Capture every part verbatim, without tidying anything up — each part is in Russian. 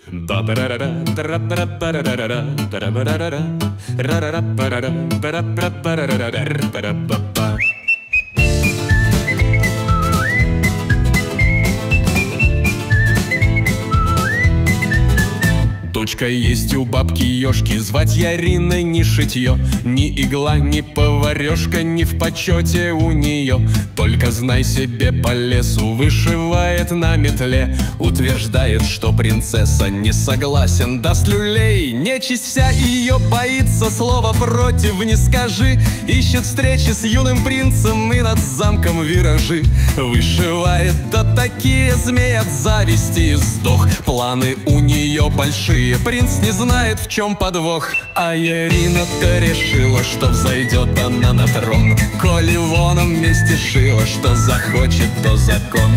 Дочка есть у бабки Ёшки, звать Яриной не шитье. Ни игла, ни поварешка, ни в почете у нее. Только знай себе, по лесу вышивает на метле. Утверждает, что принцесса не согласен, даст люлей. Нечисть вся ее боится, слова против не скажи. Ищет встречи с юным принцем и над замком виражи. Вышивает, да такие змеи от зависти сдох. Планы у нее большие, принц не знает, в чем подвох. А Ярина-то решила, что взойдет она на трон. Коли в оном месте шила, что захочет, то закон.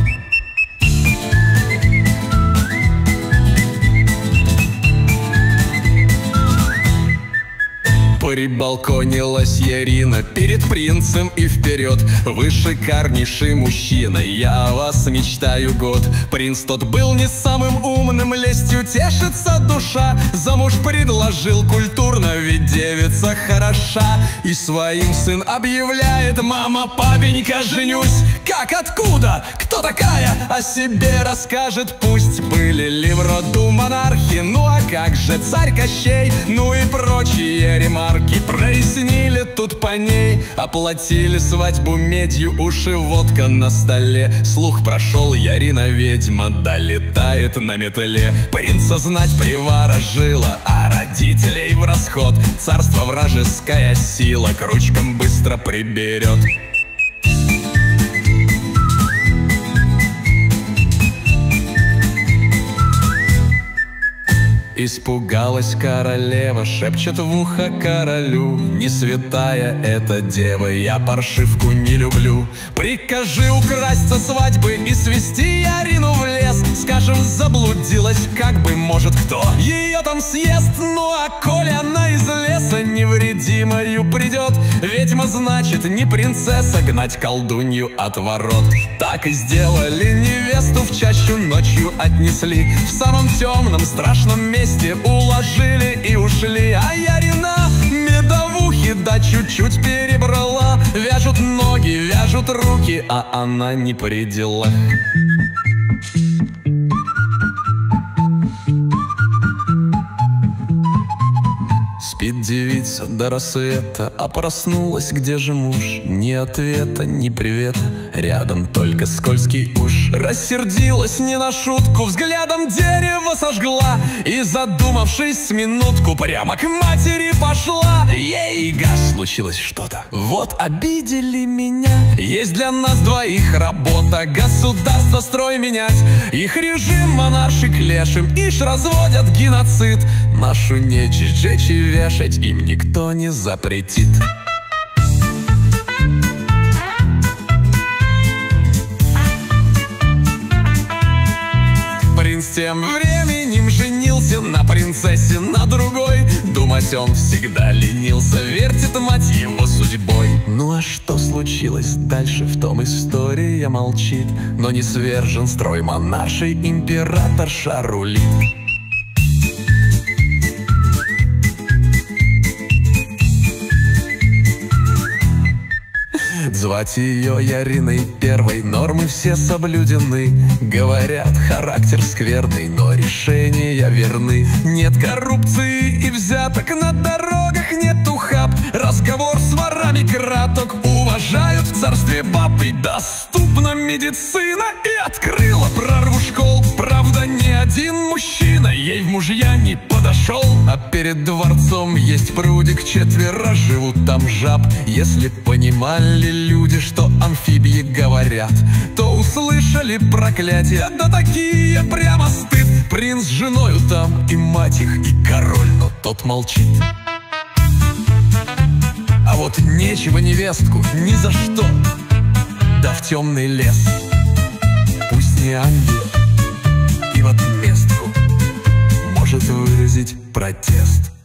Прибалконилась Ярина перед принцем и вперед: вы шикарнейший мужчина, я о вас мечтаю год. Принц тот был не самым умным, лестью тешится душа. Замуж предложил культурно, ведь девица хороша. И своим сын объявляет: мама, папенька, женюсь. Как, откуда, кто такая, о себе расскажет пусть. Были ли в роду монархи, ну а как же царь Кощей, ну и прочие ремарки. Прояснили тут по ней, оплатили свадьбу медью, уши водка на столе. Слух прошел, Ярина ведьма долетает на метле. Принца знать приворожила, а родителей в расход. Царство вражеская сила к ручкам быстро приберет. Испугалась королева, шепчет в ухо королю: не святая эта дева, я паршивку не люблю. Прикажи украсть со свадьбы и свести Ярину в лес. Скажем, заблудилась, как бы, может, кто ее там съест. Ну а коли она из леса невредимою придет, ведьма, значит, не принцесса, гнать колдунью от ворот. Так и сделали, невесту в чащу ночью отнесли. В самом темном страшном месте уложили и ушли. А Ярина медовухи да чуть-чуть перебрала. Вяжут ноги, вяжут руки, а она не при делах. Спит девица до рассвета, а проснулась, где же муж? Ни ответа, ни привета, рядом только скользкий уж. Рассердилась не на шутку, взглядом дерево сожгла. И, задумавшись с минутку, прямо к матери пошла. Ей, гаш, случилось что-то, вот обидели меня. Есть для нас двоих работа, государство строй менять. Их режим монарший клешим, ишь разводят геноцид. Нашу нечисть жечь и вешать им никто не запретит. Принц тем временем женился на принцессе, на другой. Думать он всегда ленился, вертит мать его судьбой. Ну а что случилось дальше, в том история молчит. Но не свержен строй монарший, императорша рулит. Звать ее Яриной первой, нормы все соблюдены. Говорят, характер скверный, но решения верны. Нет коррупции и взяток, на дорогах нет ухаб. Разговор с ворами краток, уважают в царстве баб. И доступна медицина, и открыла прорву школ. Правда, ни один мужчина ей в мужья не подошел. А перед дворцом есть прудик, четверо живут там жаб. Если понимали люди, что амфибии говорят, то услышали проклятия, да такие прямо стыд. Принц с женою там, и мать их, и король, но тот молчит. А вот нечего невестку ни за что, да в темный лес. Пусть не ангел, и в отместку может выразить протест.